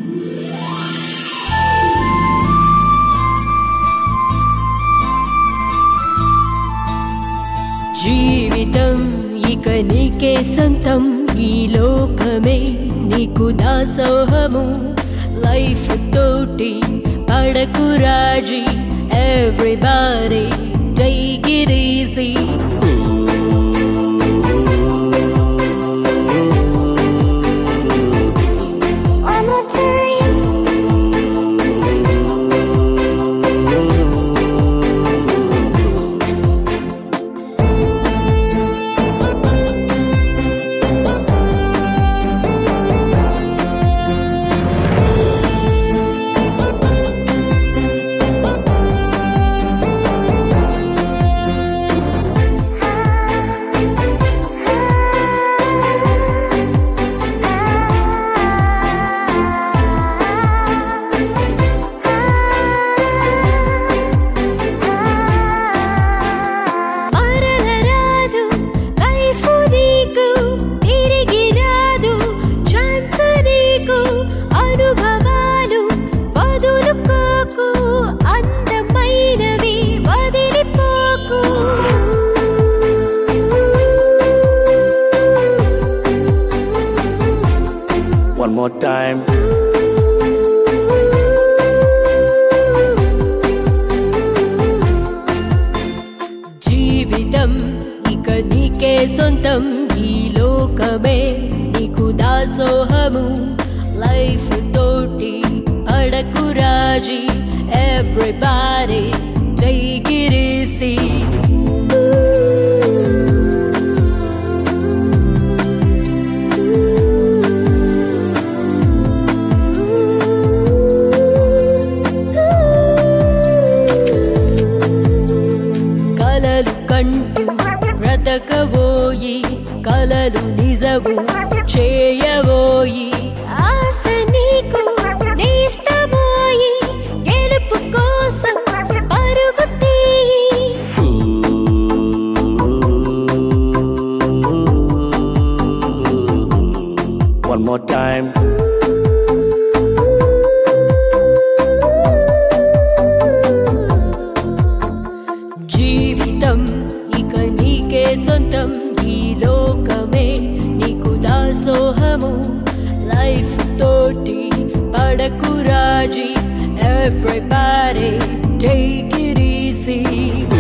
జీవితం ఇక నీకే సొంతం, ఈ లోకమే నీకు దాసోహము. లైఫ్ తోటి పడకు రాజీ, everybody take it easy. One more time. జీవితం ఇక నీకే సొంతం, ఈ లోకమే నీకు దాసోహము. లైఫ్ తోటి పడకు రాజీ, ఎవ్రీబడీ టేక్ ఇట్ ఈజీ. కంటూ బ్రతకబోయి, కలలు నిజము చేయబోయి. ఆశ నీకు నేస్తమోయి, గెలుపు కోసం పరుగు తీయి. One more time. జీవితం ఇక నీకే సొంతం, ఈ లోకమే నీకు దాసోహము. లైఫ్ తోటి పడకు రాజీ, ఎవ్రీబడీ టేక్ ఇట్ ఈజీ.